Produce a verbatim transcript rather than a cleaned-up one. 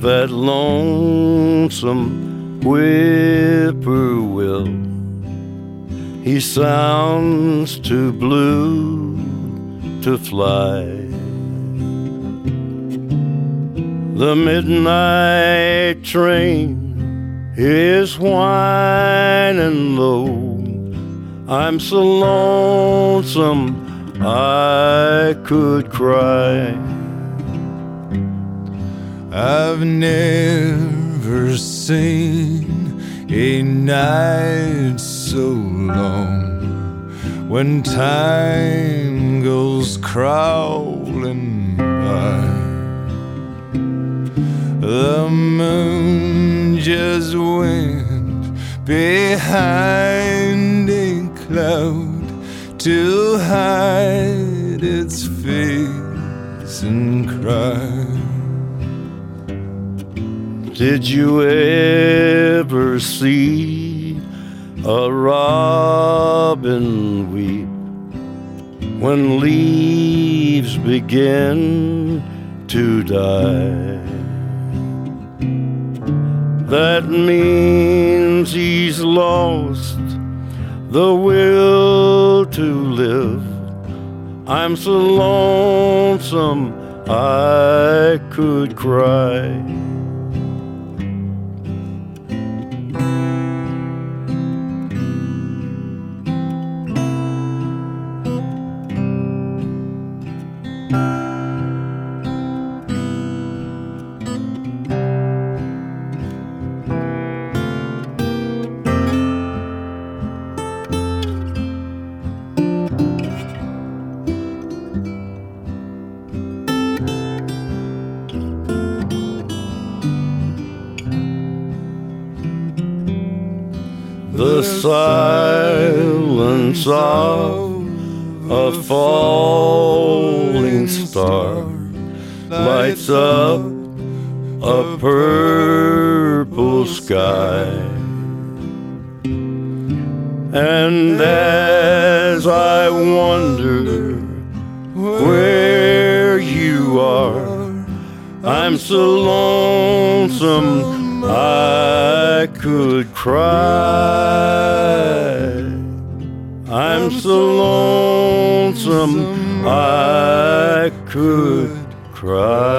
that lonesome whippoorwill. He sounds too blue to fly. The midnight train is whining low. I'm so lonesome I could cry. I've never seen a night so long when time goes crawling by. The moon just went behind a cloud to hide its face and cry. Did you ever see a robin weep when leaves begin to die? That means he's lost the will to live. I'm so lonesome I could cry. The silence of a falling star lights up a purple sky. And as I wonder where you are, I'm so lonesome I could cry. I'm so lonesome I could cry.